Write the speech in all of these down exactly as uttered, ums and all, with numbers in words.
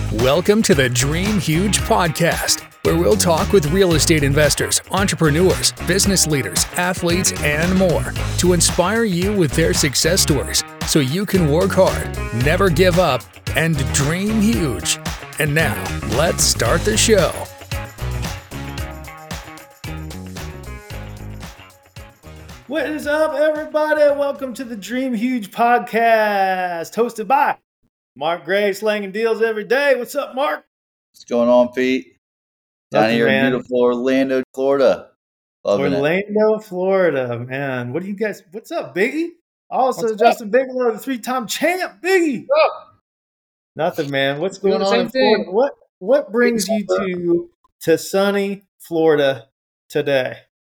Welcome to the Dream Huge podcast, where we'll talk with real estate investors, entrepreneurs, business leaders, athletes, and more to inspire you with their success stories so you can work hard, never give up, and dream huge. And now, let's start the show. What is up, everybody? Welcome to the Dream Huge podcast, hosted by Mark Gray, slanging deals every day. What's up, Mark? What's going on, Pete? Down Nothing, here man. in beautiful Orlando, Florida. Loving Orlando, it. Florida, man. What do you guys? What's up, Biggie? Also, What's Justin up? Bigelow, the three-time champ, Biggie. What's up? Nothing, man. What's Doing going the on same in Florida? thing. What What brings you to to sunny Florida today?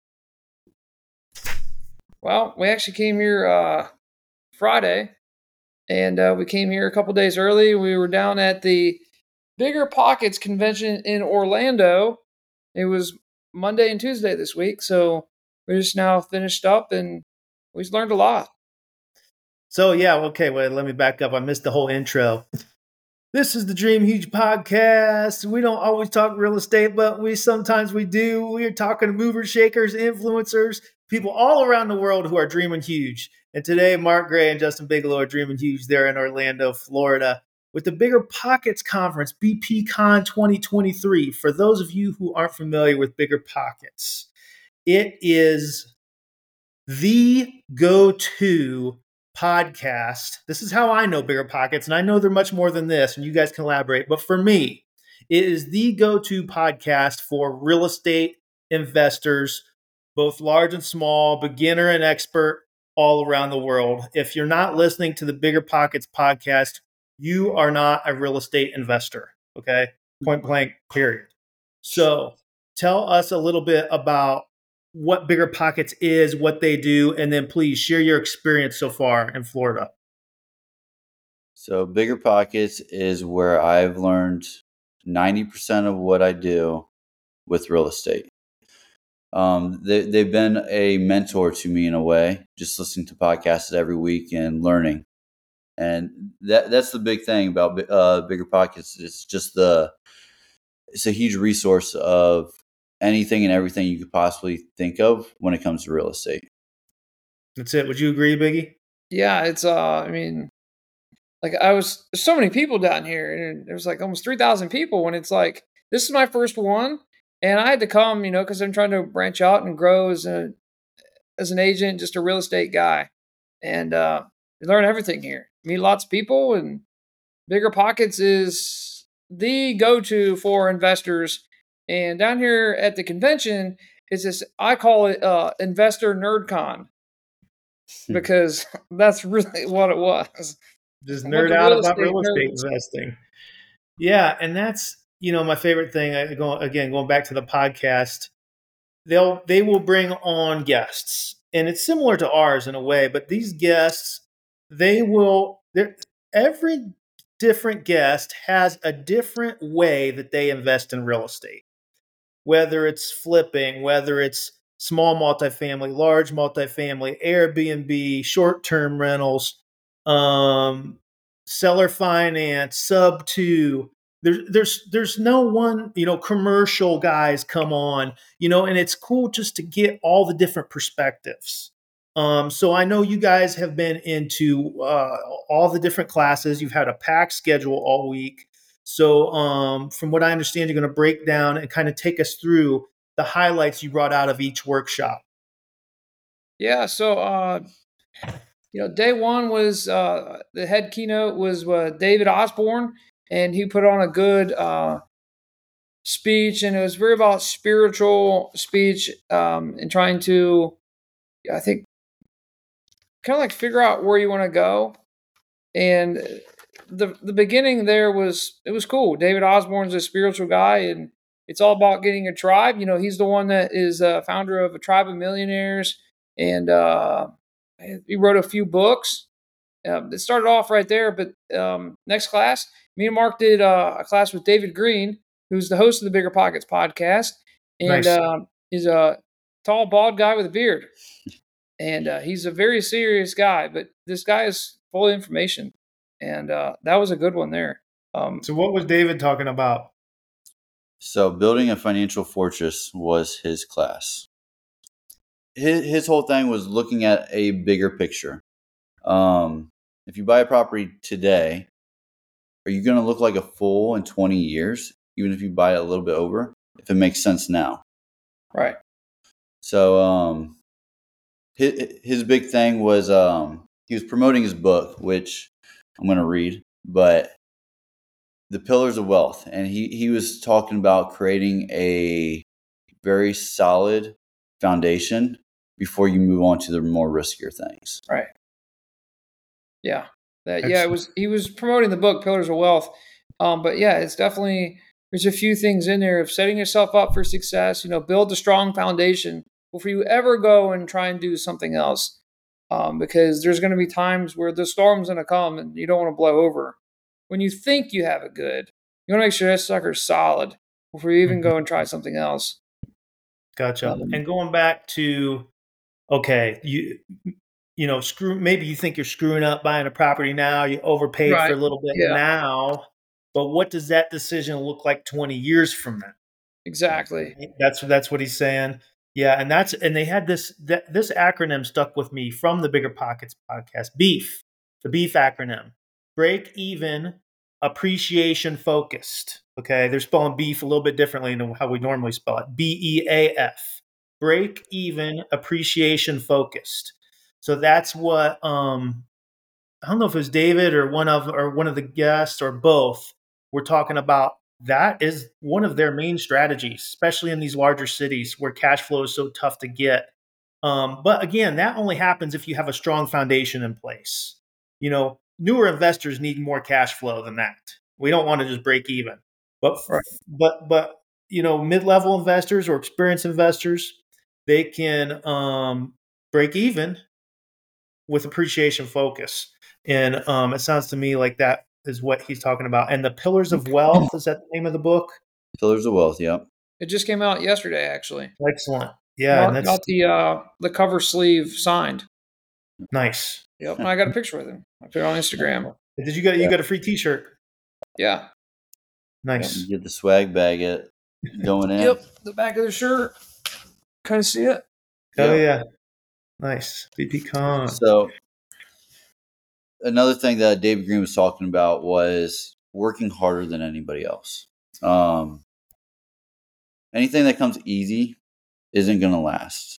Well, we actually came here uh, Friday, and uh, we came here a couple days early. We were down at the Bigger Pockets convention in Orlando. It was Monday and Tuesday this week, so we just now finished up, and we learned a lot. So, yeah, okay, wait, let me back up. I missed the whole intro. This is the Dream Huge podcast. We don't always talk real estate, but we sometimes we do. We are talking to movers, shakers, influencers, people all around the world who are dreaming huge. And today, Mark Gray and Justin Bigelow are dreaming huge there in Orlando, Florida, with the Bigger Pockets Conference, B P Con twenty twenty-three. For those of you who aren't familiar with Bigger Pockets, it is the go-to podcast. This is how I know Bigger Pockets, and I know they're much more than this, and you guys can elaborate. But for me, it is the go-to podcast for real estate investors, both large and small, beginner and expert, all around the world. If you're not listening to the Bigger Pockets podcast, you are not a real estate investor, okay? Point blank, period. So tell us a little bit about what Bigger Pockets is, what they do, and then please share your experience so far in Florida. So Bigger Pockets is where I've learned ninety percent of what I do with real estate. Um, they, they've been a mentor to me in a way, just listening to podcasts every week and learning. And that that's the big thing about uh, Bigger Pockets. It's just the, it's a huge resource of anything and everything you could possibly think of when it comes to real estate. That's it. Would you agree, Biggie? Yeah, it's, uh, I mean, like I was, there's so many people down here, and there's like almost three thousand people, and it's like, this is my first one, and I had to come, you know, because I'm trying to branch out and grow as a as an agent, just a real estate guy, and uh, learn everything here. Meet lots of people, and Bigger Pockets is the go-to for investors. And down here at the convention is this, I call it uh, Investor NerdCon, because that's really what it was. Just nerd out about real estate investing. Yeah, and that's, you know, my favorite thing. I go again, going back to the podcast, they'll they will bring on guests, and it's similar to ours in a way. But these guests, they will. Every different guest has a different way that they invest in real estate. Whether it's flipping, whether it's small multifamily, large multifamily, Airbnb, short-term rentals, um, seller finance, sub two. There's there's there's no one, you know, commercial guys come on, you know, and it's cool just to get all the different perspectives. Um, so I know you guys have been into uh, all the different classes. You've had a packed schedule all week. So um, from what I understand, you're going to break down and kind of take us through the highlights you brought out of each workshop. Yeah. So, uh, you know, day one was uh, the head keynote was uh, David Osborne, and he put on a good uh, speech, and it was very about spiritual speech um, and trying to, I think, kind of like figure out where you want to go. And the the beginning there was, it was cool. David Osborne's a spiritual guy, and it's all about getting a tribe. You know, he's the one that is a founder of a Tribe of Millionaires, and uh, he wrote a few books. Uh, it started off right there, but um, next class, me and Mark did uh, a class with David Green, who's the host of the Bigger Pockets podcast, and Nice. uh, he's a tall, bald guy with a beard, and uh, he's a very serious guy. But this guy is full of information, and uh, that was a good one there. Um, So what was David talking about? So building a financial fortress was his class. His, his whole thing was looking at a bigger picture. Um, if you buy a property today, are you going to look like a fool in twenty years, even if you buy it a little bit over, if it makes sense now? right. So um, his, his big thing was um, he was promoting his book, which I'm going to read, but The Pillars of Wealth. And he, he was talking about creating a very solid foundation before you move on to the more riskier things. Right. Yeah. That, yeah, it was he was promoting the book Pillars of Wealth. Um, but yeah, it's definitely there's a few things in there of setting yourself up for success, you know, build a strong foundation before you ever go and try and do something else. Um, because there's going to be times where the storm's going to come and you don't want to blow over. When you think you have it good, you want to make sure that sucker's solid before you even Mhm. go and try something else. Gotcha. Um, And going back to, okay, you you know, screw. Maybe you think you're screwing up buying a property now. You overpaid for right. a little bit Yeah, now, but what does that decision look like twenty years from now? exactly. That's that's what he's saying. Yeah, and that's and they had this that, this acronym stuck with me from the Bigger Pockets podcast. BEEF, the BEEF acronym: break even, appreciation focused. Okay, they're spelling beef a little bit differently than how we normally spell it. B E A F. Break even, appreciation focused. So that's what um I don't know if it was David or one of or one of the guests or both were talking about. That is one of their main strategies, especially in these larger cities where cash flow is so tough to get. Um, but again, that only happens if you have a strong foundation in place. You know, newer investors need more cash flow than that. We don't want to just break even. But Right. but but you know, mid-level investors or experienced investors, they can um, break even with appreciation focus. And um, it sounds to me like that is what he's talking about. And the Pillars of Wealth, is that the name of the book? Pillars of Wealth, yep. It just came out yesterday, actually. Excellent. Yeah, and Mark that's got the uh, the cover sleeve signed. nice. Yep, and I got a picture with him. I put it on Instagram. Did you get you got a free T-shirt? Yeah. Nice. You get the swag bag it going in. Yep. The back of the shirt. Kind of see it. Oh Yep. yeah, nice. V P Con. So another thing that David Green was talking about was working harder than anybody else. Um, anything that comes easy isn't going to last.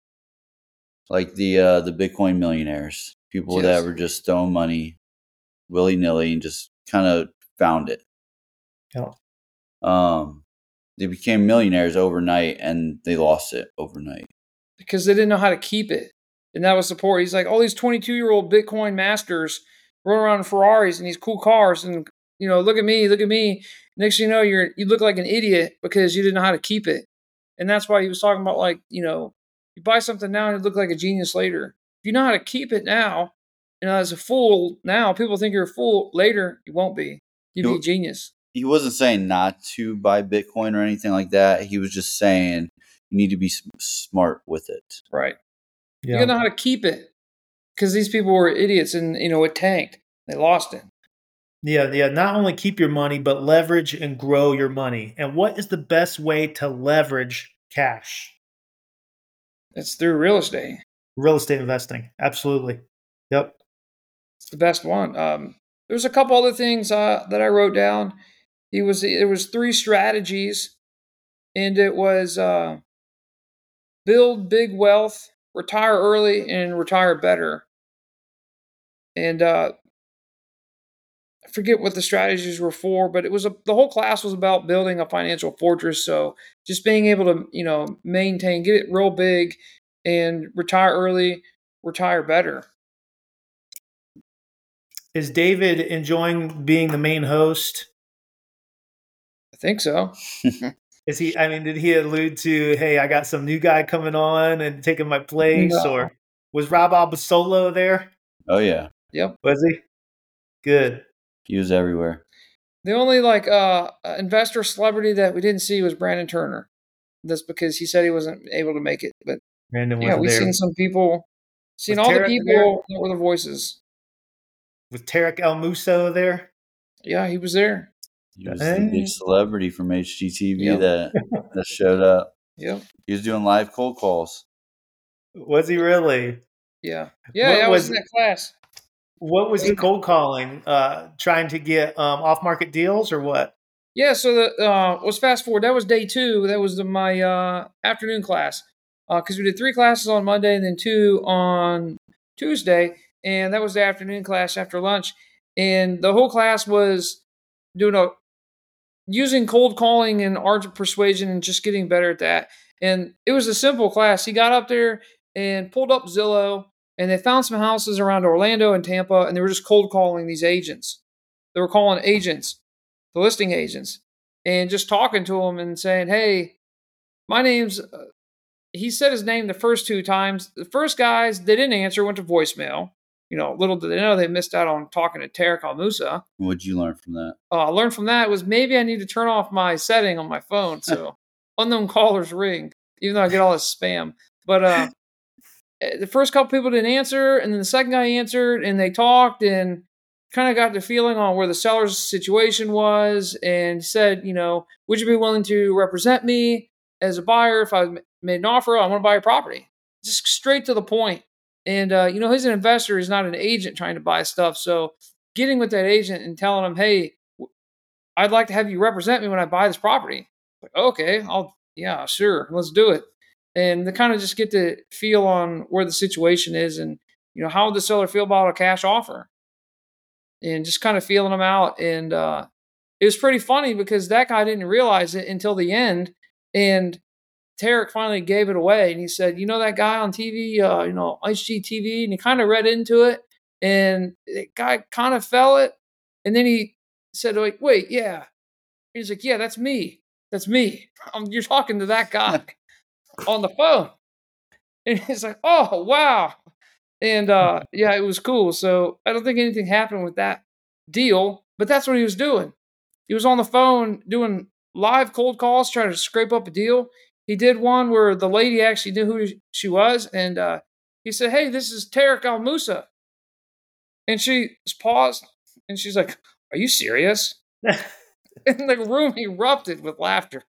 Like the uh, the Bitcoin millionaires, people Yes. that were just throwing money willy nilly and just kind of found it. Yeah. Um, they became millionaires overnight and they lost it overnight. Because they didn't know how to keep it. And that was the point. He's like, all these twenty-two-year-old Bitcoin masters run around in Ferraris and these cool cars. And, you know, look at me, look at me. Next thing you know, you're you look like an idiot because you didn't know how to keep it. And that's why he was talking about, like, you know, you buy something now and you look like a genius later. If you know how to keep it now, you know, as a fool now, people think you're a fool. Later, you won't be. You'd be a genius. He wasn't saying not to buy Bitcoin or anything like that. He was just saying you need to be s- smart with it. Right. You Yeah. gotta know how to keep it. Because these people were idiots and, you know, it tanked. They lost it. Yeah, yeah. Not only keep your money, but leverage and grow your money. And what is the best way to leverage cash? It's through real estate. Real estate investing. Absolutely. Yep. It's the best one. Um, there's a couple other things uh, that I wrote down. He was it was three strategies, and it was uh, build big wealth, retire early, and retire better. And uh, I forget what the strategies were for, but it was a, the whole class was about building a financial fortress. So just being able to, you know, maintain, get it real big, and retire early, retire better. Is David enjoying being the main host? I think so. Is he? I mean, did he allude to, "Hey, I got some new guy coming on and taking my place," No. or was Rob Abasolo there? Oh yeah, Yep. Was he? Good. he was everywhere. The only like uh investor celebrity that we didn't see was Brandon Turner. That's because he said he wasn't able to make it. But Brandon yeah, wasn't we've there. seen some people, seen Was all the Tarek people that were the voices. Was Tarek El Muso there? Yeah, he was there. He was the big celebrity from H G T V yep. that that showed up. Yep. He was doing live cold calls. Was he really? Yeah. Yeah, what I was, was in that class. What was he cold calling? Uh, trying to get um, off-market deals or what? Yeah, so the uh, let's fast forward. That was day two. That was the, my uh, afternoon class because uh, we did three classes on Monday and then two on Tuesday, and that was the afternoon class after lunch. And the whole class was doing a using cold calling and art of persuasion and just getting better at that. And it was a simple class. He got up there and pulled up Zillow, and they found some houses around Orlando and Tampa, and they were just cold calling these agents. They were calling agents, the listing agents, and just talking to them and saying, hey, my name's, uh, he said his name the first two times. The first guys, they didn't answer, went to voicemail. You know, little did they know they missed out on talking to Tarek Al-Musa. What'd you learn from that? Uh, I learned from that was maybe I need to turn off my setting on my phone so unknown callers ring, even though I get all this spam. But uh, the first couple people didn't answer, and then the second guy answered, and they talked and kind of got the feeling on where the seller's situation was and said, you know, would you be willing to represent me as a buyer if I made an offer? I want to buy your property. Just straight to the point. And, uh, you know, he's an investor. He's not an agent trying to buy stuff. So getting with that agent and telling him, hey, I'd like to have you represent me when I buy this property. Like, okay, I'll, yeah, sure. Let's do it. And they kind of just get to feel on where the situation is and, you know, how would the seller feel about a cash offer? And just kind of feeling them out. And uh, it was pretty funny because that guy didn't realize it until the end. And Tarek finally gave it away. And he said, you know, that guy on T V, uh, you know, H G T V. And he kind of read into it. And the guy kind of fell it. And then he said, like, wait, yeah. He's like, yeah, that's me. That's me. Um, you're talking to that guy on the phone. And he's like, oh, wow. And uh, yeah, it was cool. So I don't think anything happened with that deal, but that's what he was doing. He was on the phone doing live cold calls, trying to scrape up a deal. He did one where the lady actually knew who she was. And uh, he said, hey, this is Tarek Al-Musa. And she paused and she's like, are you serious? And the room erupted with laughter.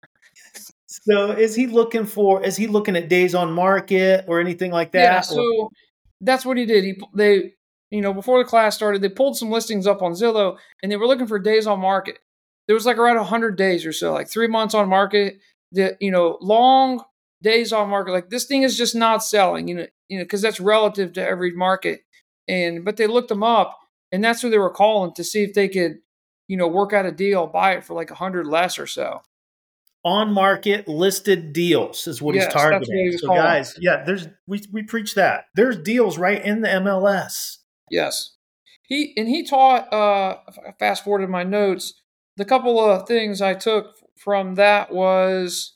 So is he looking for, is he looking at days on market or anything like that? Yeah, so or? That's what he did. He, they, you know, before the class started, they pulled some listings up on Zillow and they were looking for days on market. There was like around one hundred days or so, like three months on market, the, you know, long days on market. Like this thing is just not selling, you know, you know, because that's relative to every market. And, but they looked them up and that's who they were calling to see if they could, you know, work out a deal, buy it for like a hundred less or so. On market listed deals is what yes, he's targeting. What he so calling. Guys, yeah, there's we we preach that. There's deals right in the M L S. Yes. He and he taught uh fast forward in my notes, the couple of things I took from that was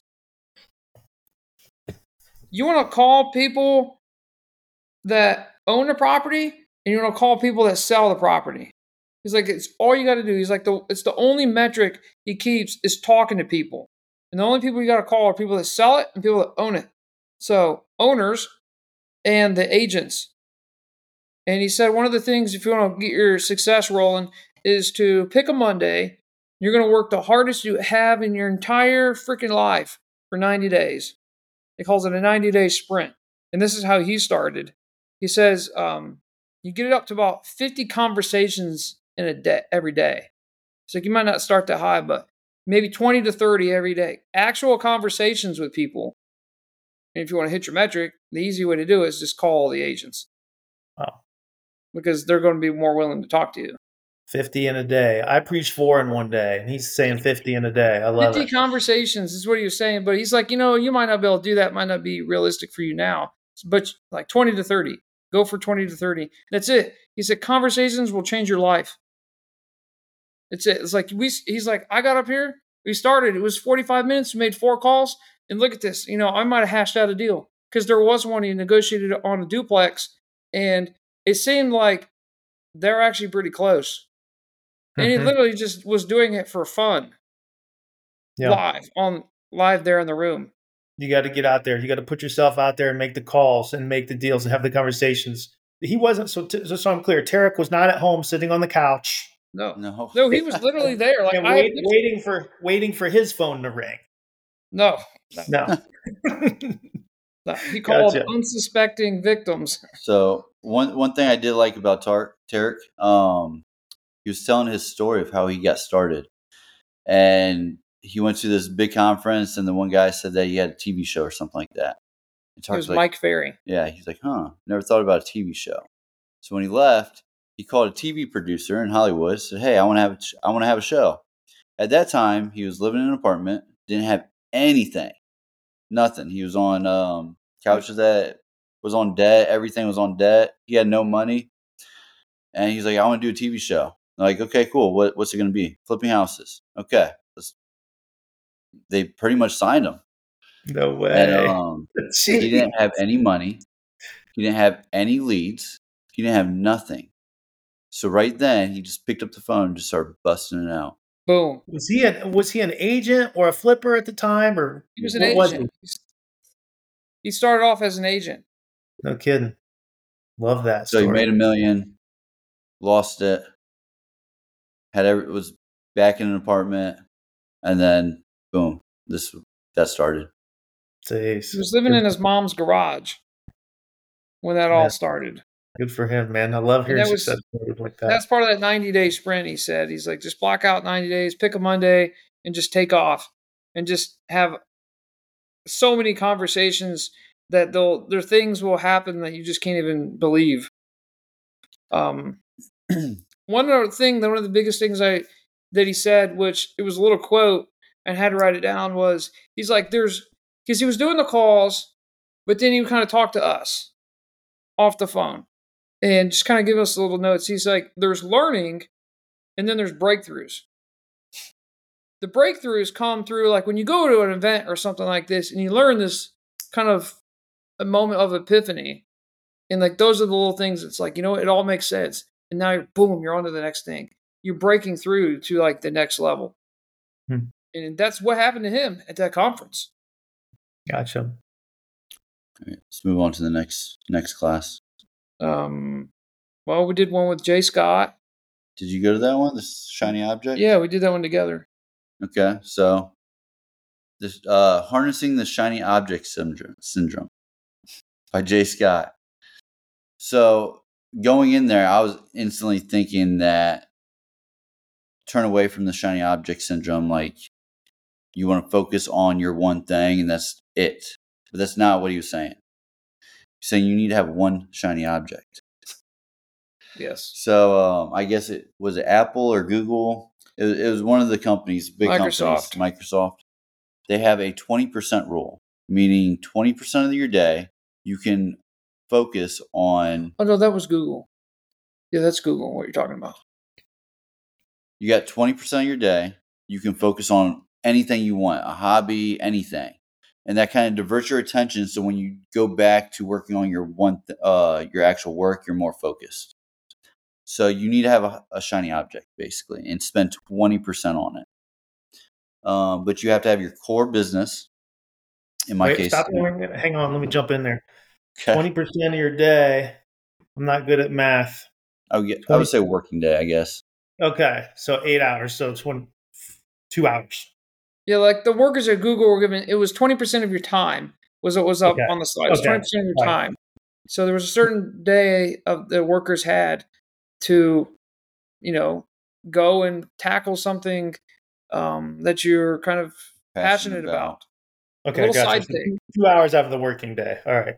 you want to call people that own the property and you want to call people that sell the property. He's like, it's all you got to do. He's like, the it's the only metric he keeps is talking to people. And the only people you got to call are people that sell it and people that own it. So owners and the agents. And he said one of the things, if you want to get your success rolling, is to pick a Monday. You're going to work the hardest you have in your entire freaking life for ninety days. He calls it a ninety-day sprint. And this is how he started. He says um, you get it up to about fifty conversations in a day, every day. It's like you might not start that high, but maybe twenty to thirty every day. Actual conversations with people. And if you want to hit your metric, the easy way to do it is just call the agents. Wow. Because they're going to be more willing to talk to you. fifty in a day. I preach four in one day, and he's saying fifty in a day. I love fifty it. conversations is what he was saying, but he's like, you know, you might not be able to do that. Might not be realistic for you now. But like twenty to thirty. Go for twenty to thirty. That's it. He said conversations will change your life. It's it. It's like we. He's like, I got up here. We started. It was forty-five minutes. We made four calls, and look at this. You know, I might have hashed out a deal because there was one he negotiated on a duplex, and it seemed like they're actually pretty close. And mm-hmm. he literally just was doing it for fun, yeah. live on live there in the room. You got to get out there. You got to put yourself out there and make the calls and make the deals and have the conversations. He wasn't so. T- so I'm clear. Tarek was not at home sitting on the couch. No, No. no, he was literally there. Like And I wait, have, waiting for waiting for his phone to ring. no, no, No. no. He called Gotcha. unsuspecting victims. So one one thing I did like about Tar- Tarek, um, he was telling his story of how he got started, and he went to this big conference, and the one guy said that he had a T V show or something like that. And It was Tarek's like, Mike Ferry. yeah, he's like, huh, never thought about a T V show. So when he left, he called a T V producer in Hollywood, said, hey, I want to have a sh- I want to have a show. At that time, he was living in an apartment, didn't have anything, nothing. He was on um, couches that was on debt. Everything was on debt. He had no money, and he's like, I want to do a T V show. I'm like, okay, cool. What what's it going to be? Flipping houses. Okay, let's. They pretty much signed him, No way. and um, he Jeez. didn't have any money. He didn't have any leads. He didn't have nothing. So right then, he just picked up the phone and just started busting it out. Boom. Was he an was he an agent or a flipper at the time, or He was an what was agent. He started off as an agent. he? No kidding. Love that So story. he made a million, lost it, had every, was back in an apartment, and then boom, this that started. Jeez. He was living in his mom's garage when that Yeah. all started. Good for him, man. I love hearing that was- success stories like that. That's part of that ninety day sprint. He said, he's like, just block out ninety days, pick a Monday, and just take off, and just have so many conversations that they'll there things will happen that you just can't even believe. Um, one other thing, one of the biggest things I that he said, which it was a little quote, and I had to write it down, was he's like, there's because he was doing the calls, but then he would kind of talk to us off the phone and just kind of give us little notes. He's like, there's learning, and then there's breakthroughs. The breakthroughs come through like when you go to an event or something like this, and you learn this kind of a moment of epiphany, and like those are the little things. It's like, you know, it all makes sense, and now you're boom, you're on to the next thing. You're breaking through to like the next level, Hmm. and that's what happened to him at that conference. Gotcha. All right, let's move on to the next next class. Um, well, we did one with Jay Scott. Did you go to that one, the shiny object? Yeah, we did that one together. Okay, so this uh, harnessing the shiny object syndrome, syndrome by Jay Scott. So going in there, I was instantly thinking that turn away from the shiny object syndrome. Like you want to focus on your one thing, and that's it. But that's not what he was saying. He's saying you need to have one shiny object. Yes. So um, I guess it was it Apple or Google. It, was- it was one of the companies, big Microsoft. companies, Microsoft. They have a twenty percent rule, meaning twenty percent of your day you can focus on. Oh no, that was Google. Yeah, that's Google. What you're talking about? You got twenty percent of your day you can focus on anything you want, a hobby, anything, and that kind of diverts your attention. So when you go back to working on your one, th- uh, your actual work, you're more focused. So you need to have a, a shiny object basically, and spend twenty percent on it. Um, but you have to have your core business. In my Wait, case, stop. Hang on. Let me jump in there. okay. Twenty percent of your day. I'm not good at math. I would, get, I would say working day, I guess. Okay, so eight hours. So twenty, two hours. Yeah, like the workers at Google were given, it was twenty percent of your time was what was up Okay. on the slide. It was Okay. twenty percent of your Right. time. So there was a certain day of the workers had to, you know, go and tackle something um, that you're kind of passionate, Passionate about. Okay, Little gotcha. side So thing. Two hours out of the working day. All right.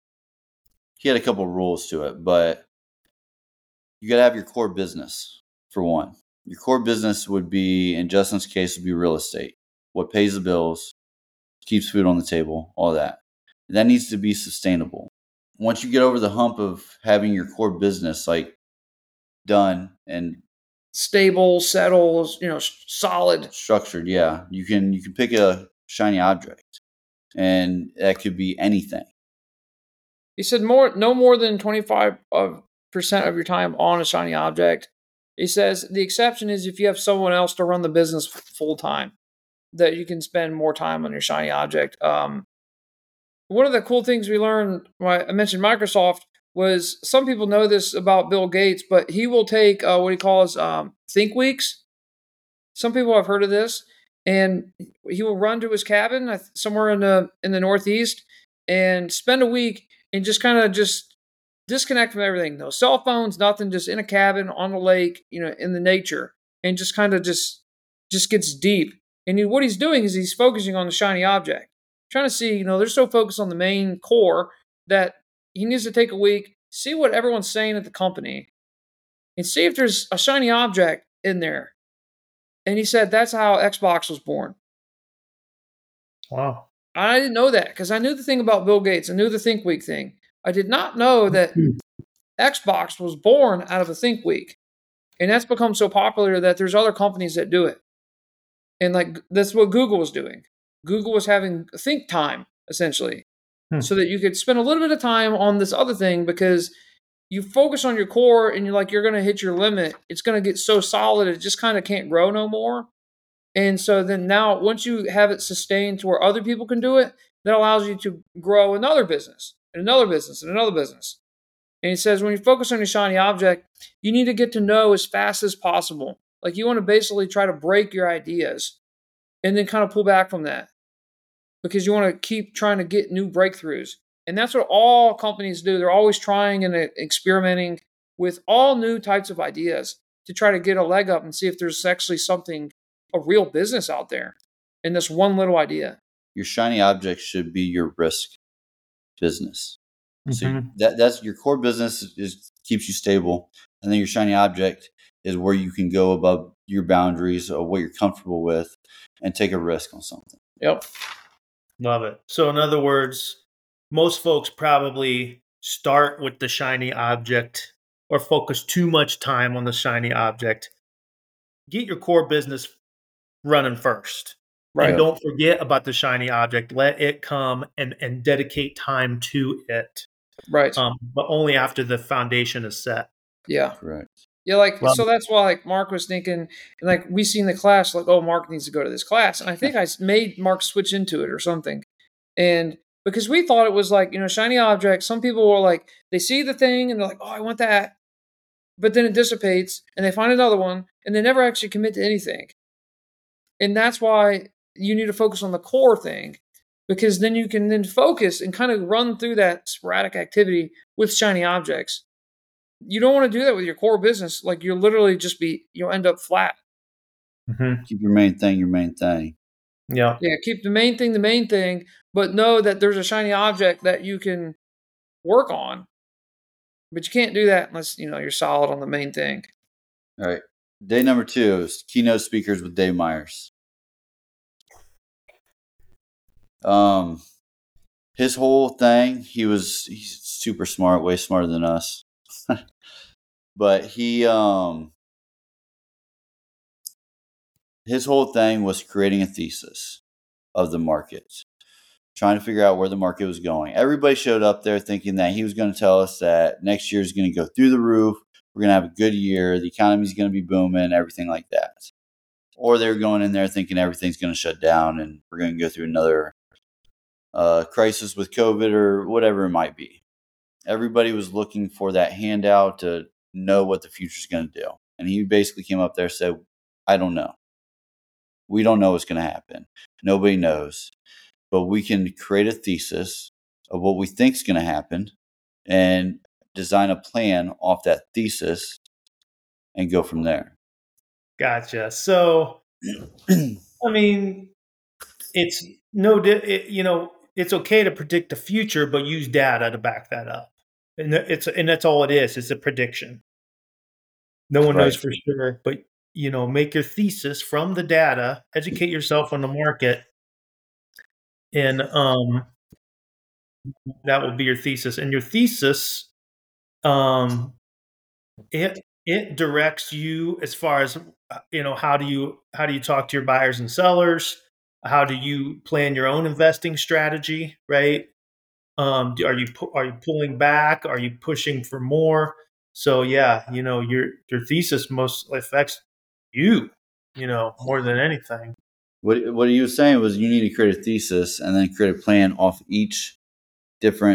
He had a couple rules to it, but you got to have your core business for one. Your core business would be, in Justin's case, would be real estate. What pays the bills, keeps food on the table, all that. That needs to be sustainable. Once you get over the hump of having your core business like done and Stable, settled, you know, s- solid. structured, yeah, you can you can pick a shiny object, and that could be anything. He said more, no more than twenty-five percent of your time on a shiny object. He says the exception is if you have someone else to run the business full time, that you can spend more time on your shiny object. Um, one of the cool things we learned, I mentioned Microsoft, was some people know this about Bill Gates, but he will take uh, what he calls um, think weeks. Some people have heard of this, and he will run to his cabin somewhere in the in the Northeast and spend a week and just kind of just disconnect from everything. No cell phones, nothing, just in a cabin on the lake, you know, in the nature, and just kind of just just gets deep. And he, what he's doing is he's focusing on the shiny object, trying to see, you know, they're so focused on the main core that he needs to take a week, see what everyone's saying at the company, and see if there's a shiny object in there. And he said that's how Xbox was born. Wow. I didn't know that because I knew the thing about Bill Gates. I knew the Think Week thing. I did not know that Xbox was born out of a Think Week. And that's become so popular that there's other companies that do it. And like that's what Google was doing. Google was having think time, essentially, hmm. so that you could spend a little bit of time on this other thing because you focus on your core and you're like, you're going to hit your limit. It's going to get so solid, it just kind of can't grow no more. And so then now, once you have it sustained to where other people can do it, that allows you to grow another business and another business and another business. And he says, when you focus on your shiny object, you need to get to know as fast as possible. Like you want to basically try to break your ideas and then kind of pull back from that because you want to keep trying to get new breakthroughs. And that's what all companies do. They're always trying and experimenting with all new types of ideas to try to get a leg up and see if there's actually something, a real business out there in this one little idea. Your shiny object should be your risk business. Mm-hmm. So that that's your core business is keeps you stable. And then your shiny object is where you can go above your boundaries or what you're comfortable with and take a risk on something. Yep. Love it. So in other words, most folks probably start with the shiny object or focus too much time on the shiny object. Get your core business running first. Right. And don't forget about the shiny object. Let it come and, and dedicate time to it. Right. Um, but only after the foundation is set. Yeah. Correct. Yeah, like, Well, so that's why, like, Mark was thinking, and like, we seen the class, like, oh, Mark needs to go to this class. And I think I made Mark switch into it or something. And because we thought it was like, you know, shiny object, some people were like, they see the thing and they're like, oh, I want that. But then it dissipates and they find another one and they never actually commit to anything. And that's why you need to focus on the core thing, because then you can then focus and kind of run through that sporadic activity with shiny objects. You don't want to do that with your core business. Like you'll literally just be, you'll end up flat. Mm-hmm. Keep your main thing your main thing. Yeah. Yeah. Keep the main thing the main thing, but know that there's a shiny object that you can work on. But you can't do that unless, you know, you're solid on the main thing. All right. Day number two is keynote speakers with Dave Myers. Um, his whole thing, he was he's super smart, way smarter than us. But he, um, his whole thing was creating a thesis of the market, trying to figure out where the market was going. Everybody showed up there thinking that he was going to tell us that next year is going to go through the roof. We're going to have a good year. The economy is going to be booming, everything like that. Or they're going in there thinking everything's going to shut down and we're going to go through another uh, crisis with COVID or whatever it might be. Everybody was looking for that handout to know what the future is going to do. And he basically came up there and said, I don't know. We don't know what's going to happen. Nobody knows. But we can create a thesis of what we think is going to happen and design a plan off that thesis and go from there. Gotcha. So, I mean, it's no, it, you know, it's okay to predict the future, but use data to back that up. And it's and that's all it is. It's a prediction. No one Right. knows for sure, but you know, make your thesis from the data, educate yourself on the market, and um, that will be your thesis. And your thesis, um, it it directs you as far as you know. How do you how do you talk to your buyers and sellers? How do you plan your own investing strategy? Right? Um, do- are you pu- are you pulling back? Are you pushing for more? So yeah, you know your your thesis most affects you, you know, more than anything. What what he was saying was you need to create a thesis and then create a plan off each different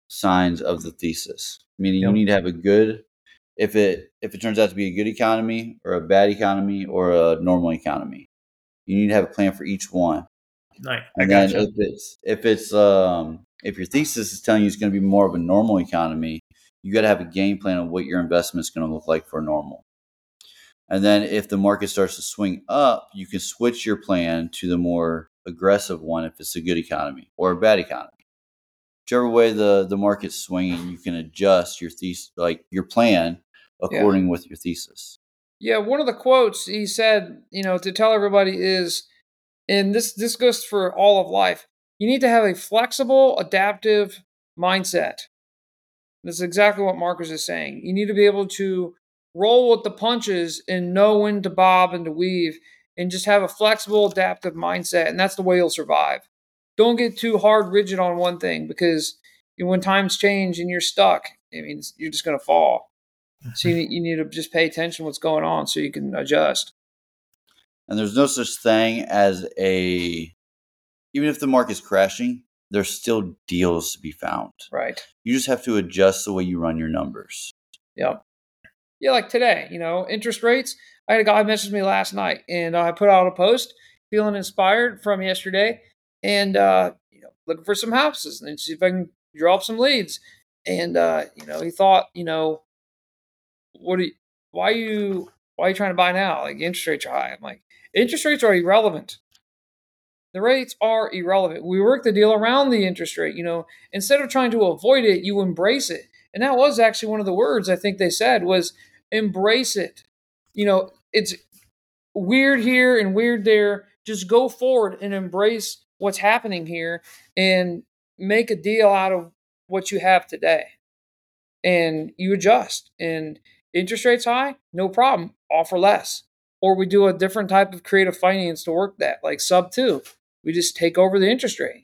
signs of the thesis. Meaning, Yep. you need to have a good, if it if it turns out to be a good economy or a bad economy or a normal economy, you need to have a plan for each one. Nice. I And then gotcha. if it's if it's um if your thesis is telling you it's going to be more of a normal economy, you got to have a game plan of what your investment is going to look like for normal. And then if the market starts to swing up, you can switch your plan to the more aggressive one if it's a good economy or a bad economy. Whichever way the, the market's swinging, you can adjust your thesis, like your plan, according yeah. with your thesis. Yeah, one of the quotes he said, you know, to tell everybody is, and this this goes for all of life, you need to have a flexible, adaptive mindset. That's exactly what Marcus is saying. You need to be able to roll with the punches and know when to bob and to weave and just have a flexible, adaptive mindset. And that's the way you'll survive. Don't get too hard, rigid on one thing, because you know, when times change and you're stuck, I mean, you're just going to fall. So you need, you need to just pay attention to what's going on so you can adjust. And there's no such thing as a, even if the market's crashing, there's still deals to be found. Right. You just have to adjust the way you run your numbers. Yep. Yeah, like today, you know, interest rates. I had a guy message me last night, and I put out a post feeling inspired from yesterday, and uh, you know, looking for some houses and see if I can draw up some leads. And uh, you know, he thought, you know, what do you, why are you why are you trying to buy now? Like interest rates are high. I'm like, interest rates are irrelevant. The rates are irrelevant. We work the deal around the interest rate. You know, instead of trying to avoid it, you embrace it. And that was actually one of the words I think they said was embrace it. You know, it's weird here and weird there. Just go forward and embrace what's happening here and make a deal out of what you have today. And you adjust. And interest rates high, no problem. Offer less. Or we do a different type of creative finance to work that, like sub two. We just take over the interest rate.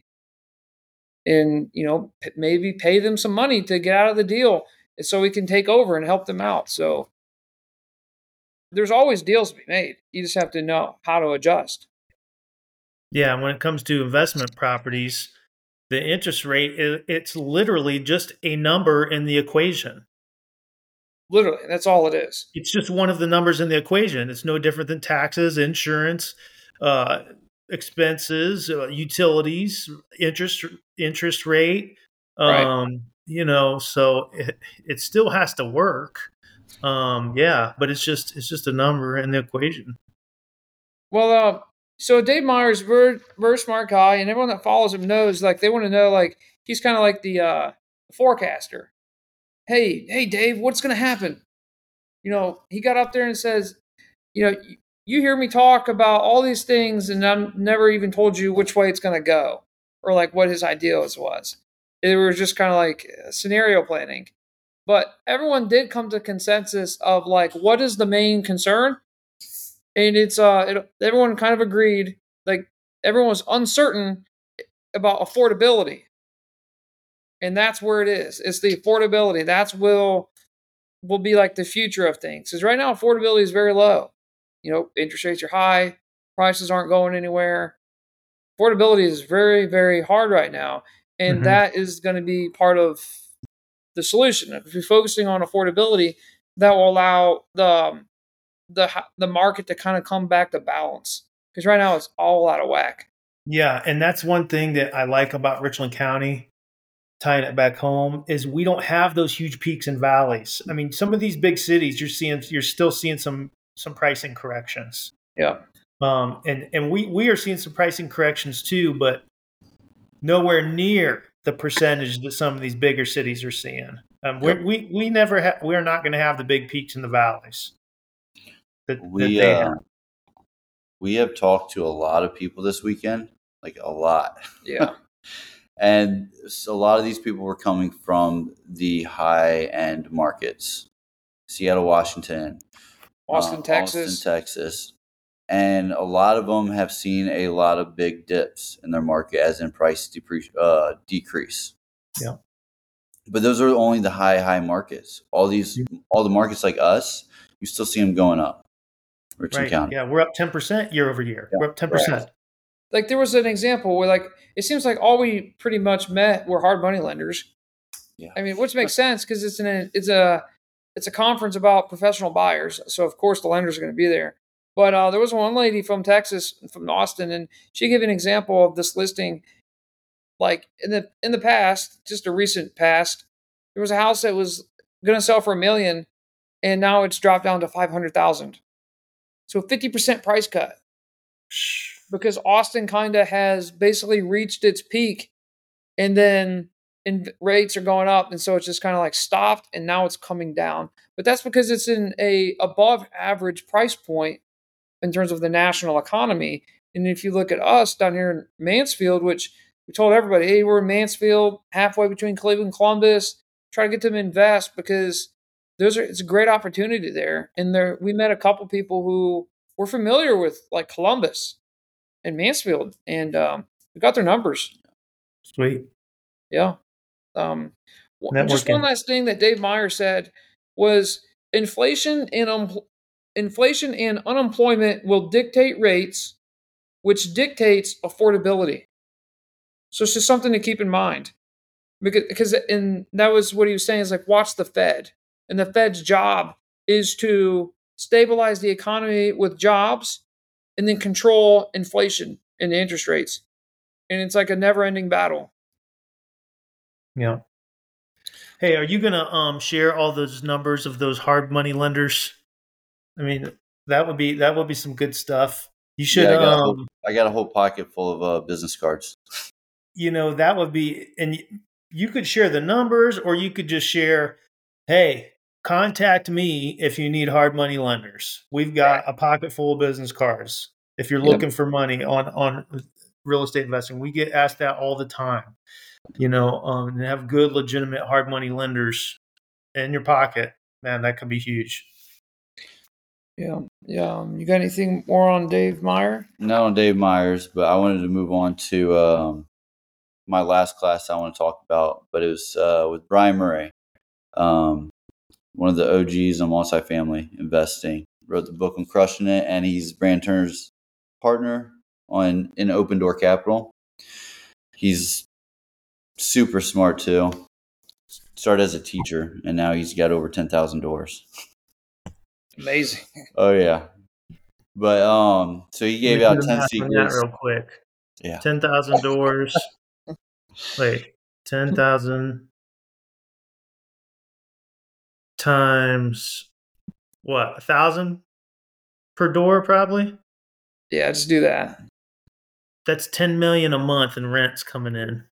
And, you know, p- maybe pay them some money to get out of the deal so we can take over and help them out. So there's always deals to be made. You just have to know how to adjust. Yeah, when it comes to investment properties, the interest rate, it's literally just a number in the equation. Literally, that's all it is. It's just one of the numbers in the equation. It's no different than taxes, insurance, uh, expenses, uh, utilities, interest interest rate. Um, right. You know, so it, it still has to work. Um, yeah, but it's just it's just a number in the equation. Well, uh, so Dave Myers, very, very smart guy, and everyone that follows him knows, like, they want to know, like, he's kind of like the uh, forecaster. Hey, hey, Dave, what's going to happen? You know, he got up there and says, you know, you hear me talk about all these things, and I've never even told you which way it's going to go, or like what his ideas was. It was just kind of like scenario planning. But everyone did come to consensus of like, what is the main concern? And it's uh, it, everyone kind of agreed, like everyone was uncertain about affordability, and that's where it is. It's the affordability. That's will will be like the future of things. Because right now affordability is very low. You know, interest rates are high, prices aren't going anywhere. Affordability is very, very hard right now, and mm-hmm. that is going to be part of the solution. If you're focusing on affordability, that will allow the the the market to kind of come back to balance. Because right now it's all out of whack. Yeah, and that's one thing that I like about Richland County, tying it back home, is we don't have those huge peaks and valleys. I mean, some of these big cities, you're seeing, you're still seeing some some pricing corrections. Yeah. Um, and and we we are seeing some pricing corrections too, but nowhere near the percentage that some of these bigger cities are seeing. Um, yep. we we we never have. We're not going to have the big peaks and the valleys that, we that they uh, have. We have talked to a lot of people this weekend, like a lot. Yeah. And so a lot of these people were coming from the high end markets, Seattle, Washington, Austin, um, Texas, Austin, Texas. And a lot of them have seen a lot of big dips in their market, as in price depre- uh, decrease. Yeah. But those are only the high, high markets. All these, yeah. all the markets like us, you still see them going up. Richland right. County. Yeah, we're up ten percent year over year. Yeah. We're up ten percent. Right. Like there was an example where like, it seems like all we pretty much met were hard money lenders. Yeah. I mean, which makes sense because it's an it's a it's a conference about professional buyers, so of course the lenders are going to be there. But uh, there was one lady from Texas, from Austin, and she gave an example of this listing. Like in the in the past, just a recent past, there was a house that was going to sell for a million, and now it's dropped down to five hundred thousand. So fifty percent price cut because Austin kind of has basically reached its peak, and then in rates are going up, and so it's just kind of like stopped, and now it's coming down. But that's because it's in a above average price point in terms of the national economy. And if you look at us down here in Mansfield, which we told everybody, hey, we're in Mansfield, halfway between Cleveland and Columbus, try to get them to invest because those are it's a great opportunity there. And there we met a couple people who were familiar with like Columbus and Mansfield, and um, we got their numbers. Sweet. Yeah. Um, w- just one Networking. last thing that Dave Meyer said was inflation and um, inflation and unemployment will dictate rates, which dictates affordability. So it's just something to keep in mind. Because, because and that was what he was saying is like, watch the Fed. And the Fed's job is to stabilize the economy with jobs and then control inflation and the interest rates. And it's like a never ending battle. Yeah. Hey, are you gonna um share all those numbers of those hard money lenders? I mean, that would be that would be some good stuff. You should Yeah, I got a whole, um I got a whole pocket full of uh, business cards. you know, that would be and y- you could share the numbers or you could just share, hey, contact me if you need hard money lenders. We've got a pocket full of business cards. If you're Yep. looking for money on on real estate investing, we get asked that all the time. You know, um, and have good, legitimate hard money lenders in your pocket, man, that could be huge. Yeah. Yeah. Um, you got anything more on Dave Meyer? Not on Dave Myers, but I wanted to move on to um, my last class I want to talk about, but it was uh, with Brian Murray, um, one of the O Gs on multifamily investing. Wrote the book on Crushing It, and he's Brand Turner's partner on in Open Door Capital. He's super smart too. Started as a teacher, and now he's got over ten thousand doors. Amazing. Oh yeah, but um, so he gave Let me out do the ten math on that secrets. real quick. Yeah, Ten thousand doors. Wait, ten thousand times what? A thousand per door, probably. Yeah, just do that. That's ten million a month in rents coming in.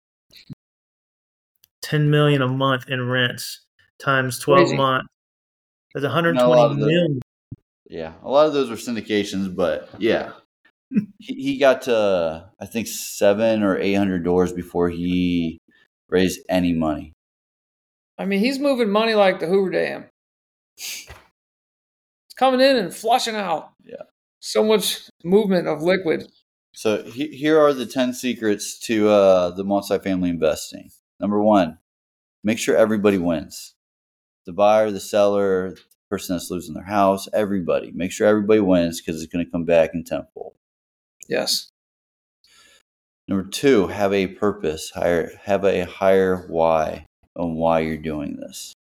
Ten million a month in rents times twelve Crazy. months. That's one hundred Not a twenty lot of the- million. yeah. A lot of those were syndications, but yeah, he, he got to I think seven or eight hundred doors before he raised any money. I mean, he's moving money like the Hoover Dam. It's coming in and flushing out. Yeah. So much movement of liquid. So he, here are the ten secrets to uh, the multifamily investing. Number one, make sure everybody wins. The buyer, the seller, the person that's losing their house, everybody. Make sure everybody wins because it's going to come back in tenfold. Yes. Number two, have a purpose. Hire, have a higher why on why you're doing this.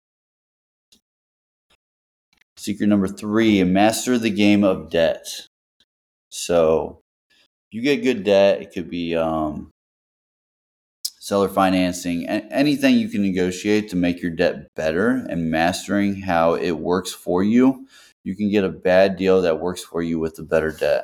Secret number three, master the game of debt. So you get good debt. It could be um, seller financing, anything you can negotiate to make your debt better and mastering how it works for you. You can get a bad deal that works for you with a better debt.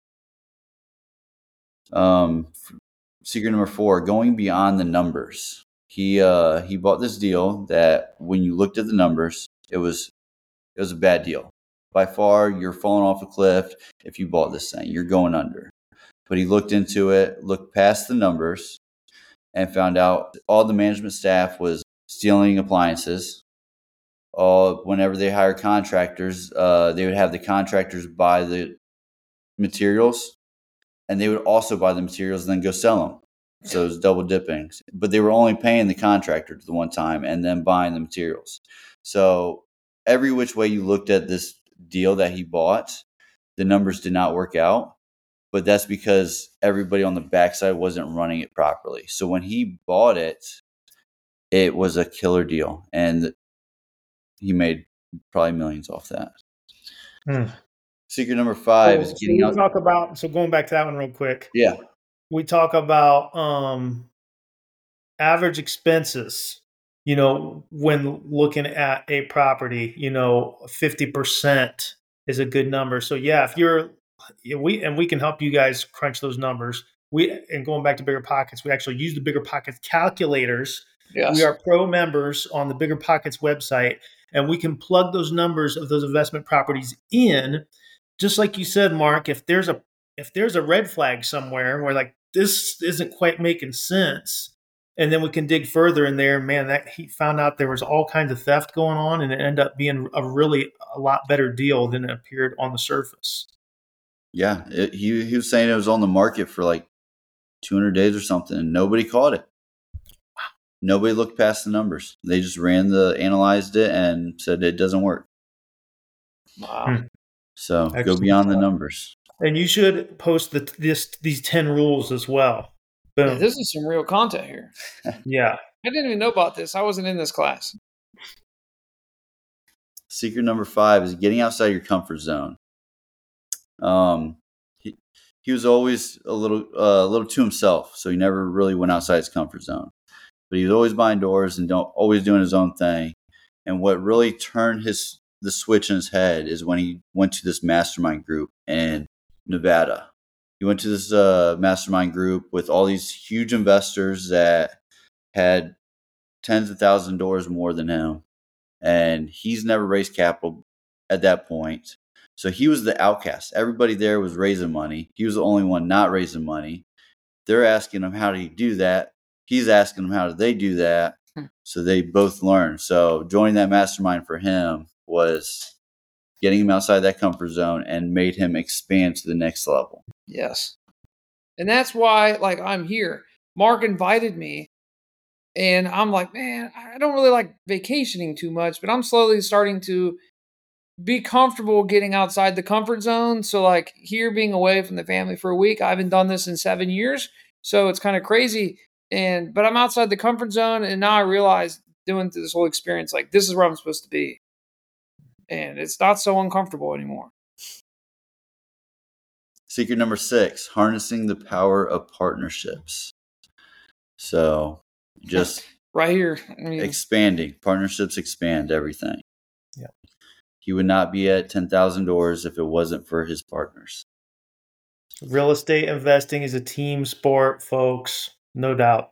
Um, secret number four, going beyond the numbers. He uh, he bought this deal that when you looked at the numbers, it was it was a bad deal. By far, you're falling off a cliff if you bought this thing. You're going under. But he looked into it, looked past the numbers, and found out all the management staff was stealing appliances. All whenever they hire contractors, uh, they would have the contractors buy the materials, and they would also buy the materials and then go sell them. So it was double dipping. But they were only paying the contractor the one time and then buying the materials. So every which way you looked at this deal that he bought, the numbers did not work out. But that's because everybody on the backside wasn't running it properly. So when he bought it, it was a killer deal. And he made probably millions off that. Hmm. Secret number five So, is so getting we out. talk about, so going back to that one real quick, Yeah. we talk about um, average expenses, you know, when looking at a property, you know, fifty percent is a good number. So yeah, if you're, yeah, we, and we can help you guys crunch those numbers. We, and going back to Bigger Pockets, we actually use the Bigger Pockets calculators. Yes. We are pro members on the Bigger Pockets website, and we can plug those numbers of those investment properties in. Just like you said, Mark, if there's a if there's a red flag somewhere where like this isn't quite making sense, and then we can dig further in there, man, that he found out there was all kinds of theft going on, and it ended up being a really a lot better deal than it appeared on the surface. Yeah. It, he, he was saying it was on the market for like two hundred days or something, and nobody caught it. Nobody looked past the numbers. They just ran the, analyzed it, and said it doesn't work. Wow. Hmm. So Excellent. go beyond the numbers. And you should post the this these ten rules as well. Boom. Yeah, this is some real content here. Yeah. I didn't even know about this. I wasn't in this class. Secret number five is getting outside your comfort zone. Um, he, he was always a little, uh, a little to himself, so he never really went outside his comfort zone. But he was always behind doors and don't always doing his own thing. And what really turned his the switch in his head is when he went to this mastermind group in Nevada. He went to this uh, mastermind group with all these huge investors that had tens of thousands of dollars more than him, and he's never raised capital at that point. So he was the outcast. Everybody there was raising money. He was the only one not raising money. They're asking him, how did he do that? He's asking them, how did they do that? So they both learned. So joining that mastermind for him was getting him outside that comfort zone and made him expand to the next level. Yes. And that's why, like, I'm here. Mark invited me, and I'm like, man, I don't really like vacationing too much, but I'm slowly starting to be comfortable getting outside the comfort zone. So, like, here being away from the family for a week, I haven't done this in seven years. So it's kind of crazy. And, but I'm outside the comfort zone. And now I realize doing this whole experience, like, this is where I'm supposed to be. And it's not so uncomfortable anymore. Secret number six, harnessing the power of partnerships. So just right here, I mean, expanding. Partnerships expand everything. Yeah. He would not be at ten thousand doors if it wasn't for his partners. Real estate investing is a team sport, folks. No doubt.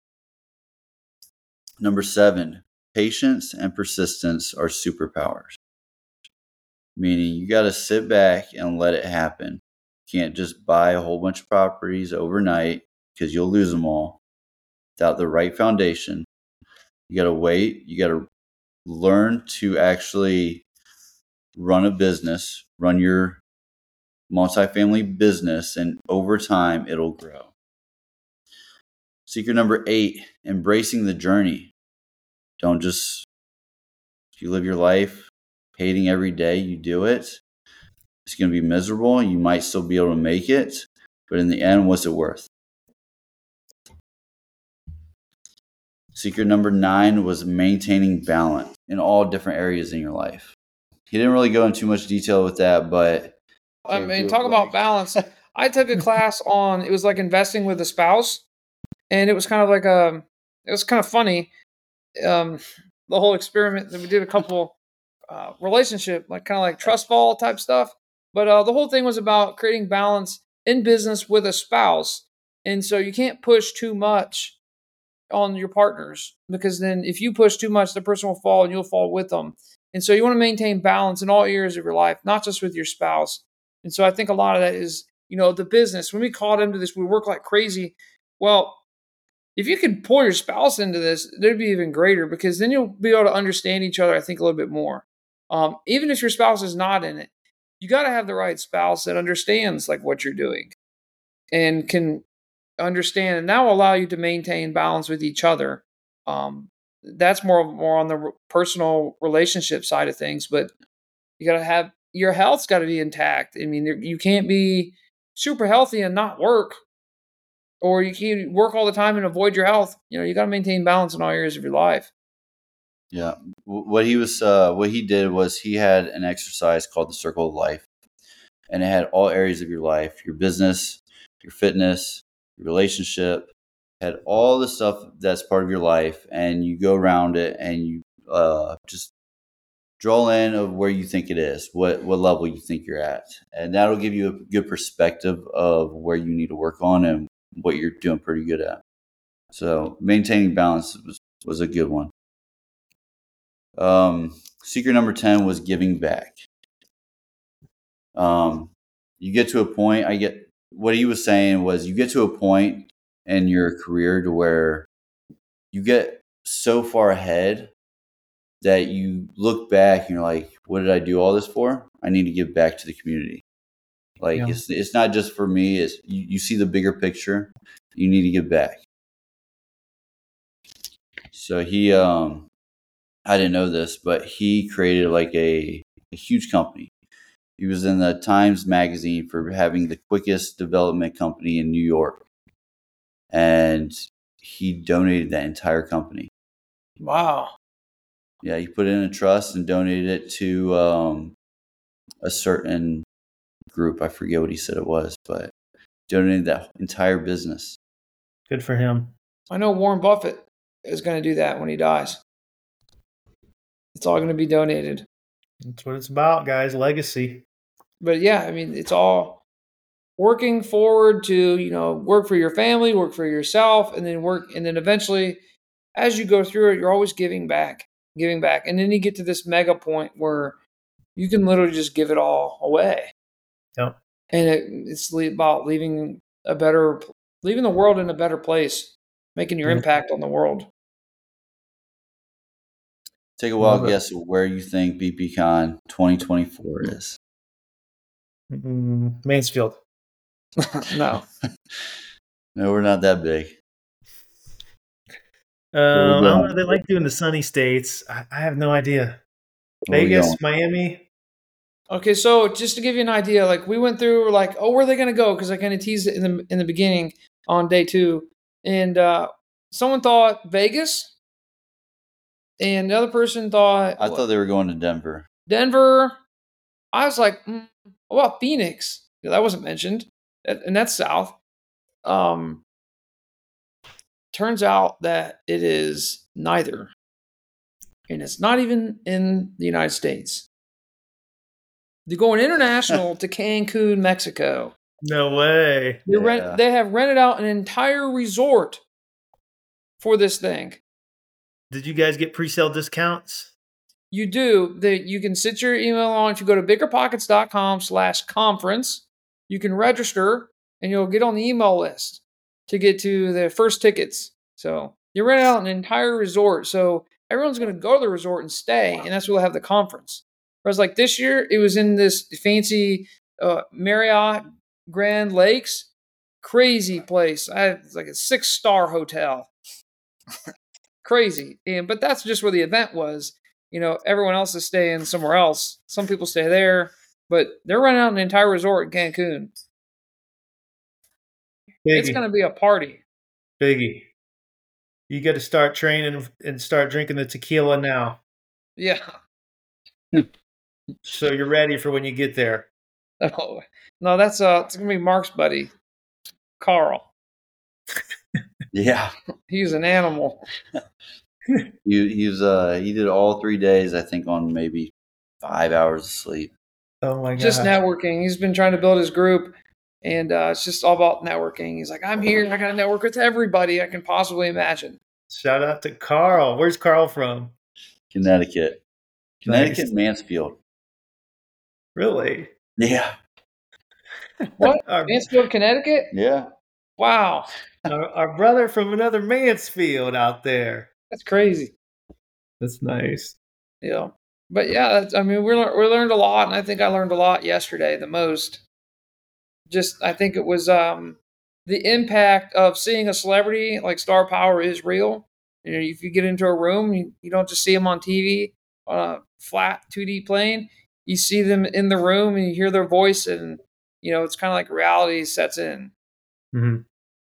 Number seven, patience and persistence are superpowers. Meaning you got to sit back and let it happen. You can't just buy a whole bunch of properties overnight because you'll lose them all without the right foundation. You got to wait. You got to learn to actually run a business, run your multifamily business, and over time it'll grow. Secret number eight, embracing the journey. Don't just, if you live your life hating every day you do it, it's going to be miserable. You might still be able to make it, but in the end, what's it worth? Secret number nine was maintaining balance in all different areas in your life. He didn't really go into too much detail with that, but I mean, talk about balance. I took a class on, it was like investing with a spouse, and it was kind of like a, it was kind of funny. Um, the whole experiment that we did a couple uh, relationship, like kind of like trust fall type stuff. But uh, the whole thing was about creating balance in business with a spouse. And so you can't push too much on your partners, because then if you push too much, the person will fall and you'll fall with them. And so you want to maintain balance in all areas of your life, not just with your spouse. And so I think a lot of that is, you know, the business. When we caught into this, we work like crazy. Well, if you could pull your spouse into this, it'd be even greater, because then you'll be able to understand each other, I think, a little bit more. Um, even if your spouse is not in it, you got to have the right spouse that understands like what you're doing and can understand, and that will allow you to maintain balance with each other. Um, that's more more on the personal relationship side of things, but you got to have your health's got to be intact. I mean, you can't be super healthy and not work. or you can work all the time and avoid your health. You know, you got to maintain balance in all areas of your life. Yeah. What he was, uh, what he did was he had an exercise called the Circle of Life, and it had all areas of your life, your business, your fitness, your relationship, had all the stuff that's part of your life, and you go around it and you uh, just draw in of where you think it is, what what level you think you're at, and that'll give you a good perspective of where you need to work on and what you're doing pretty good at. So maintaining balance was, was a good one. Um, secret number ten was giving back. Um, you get to a point, I get what he was saying was you get to a point in your career to where you get so far ahead that you look back and you're like, what did I do all this for? I need to give back to the community. Like Yeah. it's it's not just for me, it's you, you see the bigger picture, you need to give back. So he um I didn't know this, but he created like a, a huge company. He was in the Times Magazine for having the quickest development company in New York. And he donated that entire company. Wow. Yeah, he put it in a trust and donated it to um, a certain group. I forget what he said it was, but donated that entire business. Good for him. I know Warren Buffett is going to do that when he dies. It's all going to be donated. That's what it's about, guys. Legacy. But yeah, I mean, it's all working forward to, you know, work for your family, work for yourself, and then work. And then eventually, as you go through it, you're always giving back, giving back. And then you get to this mega point where you can literally just give it all away. Yep. And it, it's le- about leaving a better, leaving the world in a better place, making your Mhm. impact on the world. Take a wild Love it. guess of where you think BPCon twenty twenty-four is. Mm, Mansfield. No. No, we're not that big. Uh, Where we I don't know. going? They like doing the sunny states. I, I have no idea. Where we Vegas, going? Miami. Okay, so just to give you an idea, like we went through, like, oh, where are they going to go? Because I kind of teased it in the in the beginning on day two, and uh, someone thought Vegas, and the other person thought I thought they were going to Denver. Denver. I was like, mm, what about Phoenix? Yeah, that wasn't mentioned, and that's south. Um, turns out that it is neither, and it's not even in the United States. They're going international to Cancun, Mexico. No way. They Yeah. rent. They have rented out an entire resort for this thing. Did you guys get pre-sale discounts? You do. That you can sit your email on. If you go to biggerpockets.com slash conference, you can register and you'll get on the email list to get to the first tickets. So you rent out an entire resort. So everyone's going to go to the resort and stay, and that's where they'll have the conference. Whereas like this year, it was in this fancy uh, Marriott Grand Lakes, crazy place. I, it's like a six star hotel. Crazy. And but that's just where the event was. You know, everyone else is staying somewhere else. Some people stay there, but they're running out an entire resort in Cancun. It's Biggie. going to be a party. Biggie. You got to start training and start drinking the tequila now, Yeah. so you're ready for when you get there. Oh, no, that's uh, it's going to be Mark's buddy, Carl. Yeah. He's an animal. He he was uh he did all three days, I think, on maybe five hours of sleep. Oh my god. Just networking. He's been trying to build his group, and uh, it's just all about networking. He's like, I'm here. I got to network with everybody I can possibly imagine. Shout out to Carl. Where's Carl from? Connecticut. Connecticut, Nice. Mansfield. Really? Yeah. What? Our, Mansfield, Connecticut? Yeah. Wow. our, our brother from another Mansfield out there. That's crazy. That's nice. Yeah. But yeah, that's, I mean, we lear- we learned a lot, and I think I learned a lot yesterday the most. Just, I think it was um, the impact of seeing a celebrity like star power is real. You know, if you get into a room, you, you don't just see them on T V on a flat two D plane. You see them in the room and you hear their voice, and you know it's kind of like reality sets in. Mm-hmm.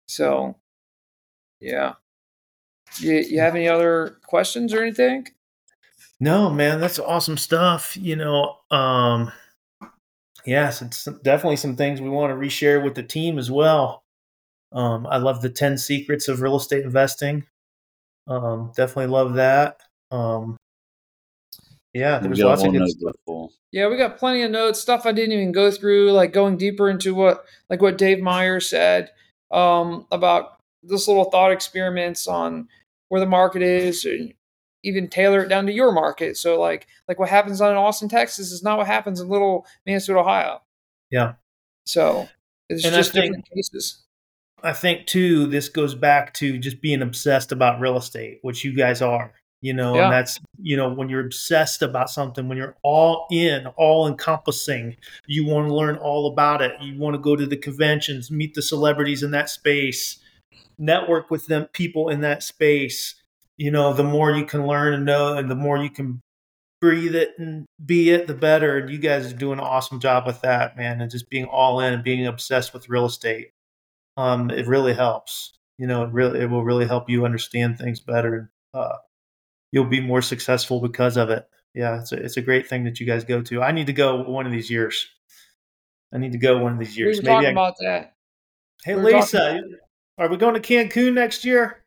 So, yeah. You, you have any other questions or anything? No, man, that's awesome stuff. You know, um, yes, it's definitely some things we want to reshare with the team as well. Um, I love the ten secrets of real estate investing. Um, definitely love that. Um, yeah, We there's got a lots of whole good stuff. notebook full. Yeah, we got plenty of notes, stuff I didn't even go through, like going deeper into what, like what Dave Meyer said um, about this little thought experiments on where the market is, and even tailor it down to your market. So, like, like what happens on in Austin, Texas, is not what happens in little Mansfield, Ohio. Yeah, So it's and I just think different cases. I think too, this goes back to just being obsessed about real estate, which you guys are, you know, and Yeah, that's, you know, when you're obsessed about something, when you're all in, all encompassing, you want to learn all about it. You want to go to the conventions, meet the celebrities in that space, network with them, people in that space. You know, the more you can learn and know, and the more you can breathe it and be it, the better. And you guys are doing an awesome job with that, man, and just being all in and being obsessed with real estate. Um, it really helps. You know, it really it will really help you understand things better. Uh, you'll be more successful because of it. Yeah, it's a, it's a great thing that you guys go to. I need to go one of these years. I need to go one of these we years. were Maybe talking I. about that. Hey, We were talking. Lisa, are we going to Cancun next year?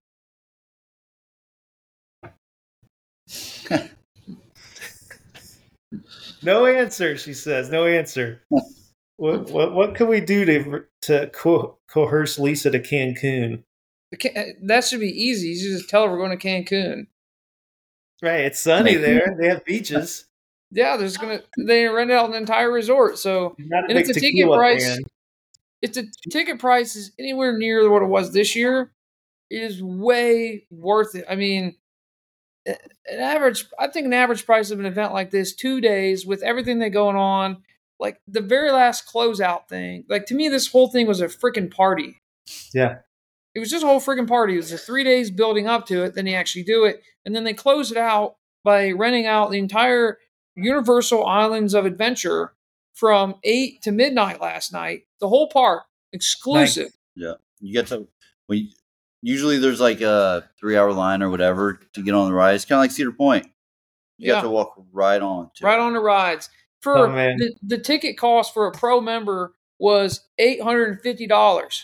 No answer. She says no answer. What what what can we do to to co- coerce Lisa to Cancun? That should be easy. You just tell her we're going to Cancun. Right, it's sunny there. They have beaches. Yeah, there's gonna they rent out an entire resort. So, She's not a and if big the ticket tequila price, fan. if the ticket price is anywhere near what it was this year, it is way worth it. I mean, an average, I think an average price of an event like this, two days with everything that going on, like the very last closeout thing. Like to me, this whole thing was a freaking party. Yeah. It was just a whole freaking party. It was the three days building up to it. Then they actually do it, and then they close it out by renting out the entire Universal Islands of Adventure from eight to midnight last night. The whole park exclusive. Nice. Yeah, you get to. We usually there's like a three hour line or whatever to get on the ride. It's kind of like Cedar Point. You Yeah, got to walk right on. To right it. on the rides. For Oh man. the, the ticket cost for a pro member was eight hundred and fifty dollars,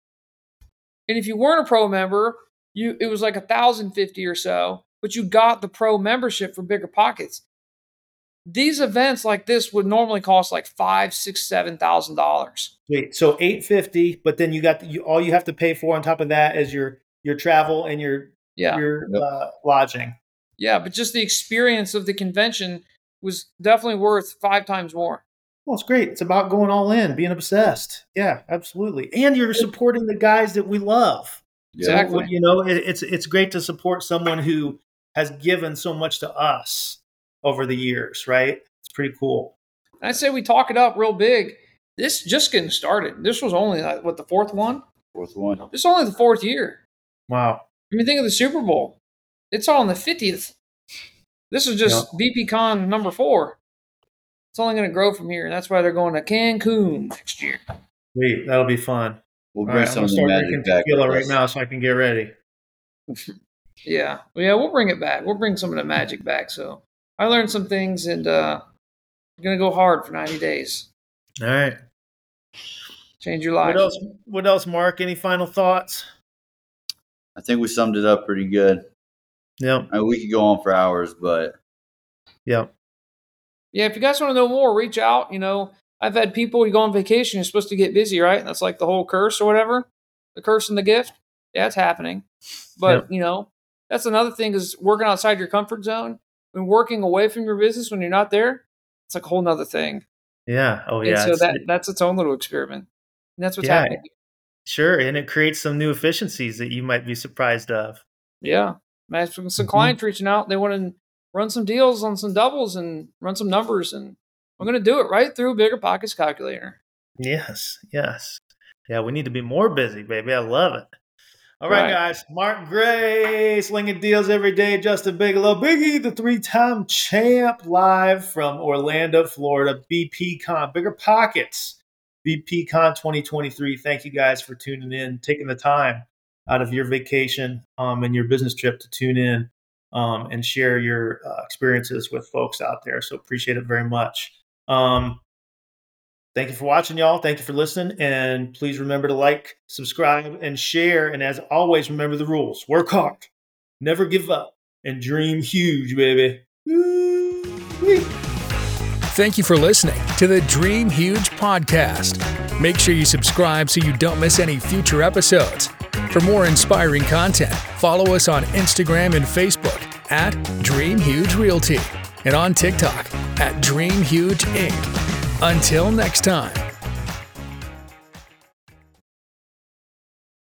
and if you weren't a pro member, you it was like a thousand fifty or so. But you got the pro membership for bigger pockets. These events like this would normally cost like five, six, seven thousand dollars. Wait, so eight fifty, but then you got the, you, all you have to pay for on top of that is your your travel and your Yeah, your Yep. uh, lodging. yeah, but just the experience of the convention was definitely worth five times more. Well, it's great. It's about going all in, being obsessed. Yeah, absolutely. And you're supporting the guys that we love. Yeah. So, Exactly. you know, it, it's it's great to support someone who has given so much to us over the years, right? It's pretty cool. And I'd say we talk it up real big. This just getting started. This was only like, what, the fourth one? Fourth one. This is only the fourth year. Wow. I mean, think of the Super Bowl. It's all in the fiftieth. This is just Yeah. B P Con number four. It's only going to grow from here. That's why they're going to Cancun next year. Sweet. That'll be fun. We'll All bring right, I'm some gonna of the start magic drinking back tequila with right us. now so I can get ready. Yeah. Yeah, we'll bring it back. We'll bring some of the magic back. So I learned some things, and uh, I'm going to go hard for ninety days. All right. Change your life. What else? What else, Mark? Any final thoughts? I think we summed it up pretty good. Yep. I mean, we could go on for hours, but Yep. Yeah, if you guys want to know more, reach out. You know, I've had people, you go on vacation, you're supposed to get busy, right? That's like the whole curse or whatever. The curse and the gift. Yeah, it's happening. But, Yep. you know, that's another thing is working outside your comfort zone. When working away from your business when you're not there, it's like a whole nother thing. Yeah. Oh, And yeah. so It's- that that's its own little experiment. And that's what's Yeah. happening. Sure, and it creates some new efficiencies that you might be surprised of. Yeah. Man, some some Mhm. clients reaching out, they want to run some deals on some doubles and run some numbers, and I'm going to do it right through Bigger Pockets Calculator. Yes, yes. Yeah, we need to be more busy, baby. I love it. All right, Right. guys. Mark Gray, slinging deals every day. Justin Bigelow, Biggie, the three-time champ, live from Orlando, Florida. B P Con, Bigger Pockets. VPCon twenty twenty-three. Thank you guys for tuning in, taking the time out of your vacation um, and your business trip to tune in um, and share your uh, experiences with folks out there. So appreciate it very much. Um, thank you for watching, y'all. Thank you for listening. And please remember to like, subscribe, and share. And as always, remember the rules. Work hard, never give up, and dream huge, baby. Woo-wee. Thank you for listening to the Dream Huge podcast. Make sure you subscribe so you don't miss any future episodes. For more inspiring content, follow us on Instagram and Facebook at Dream Huge Realty and on TikTok at Dream Huge Incorporated. Until next time.